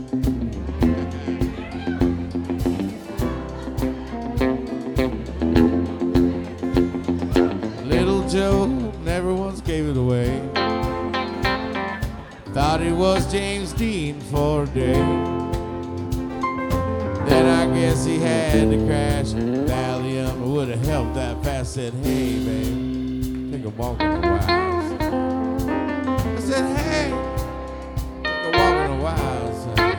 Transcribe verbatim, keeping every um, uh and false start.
Little Joe never once gave it away. Thought he was James Dean for a day. Then I guess he had to crash. Valium would have helped that fast. Said, hey, babe, take a walk in the wilds. I said, hey, take a walk in the wilds.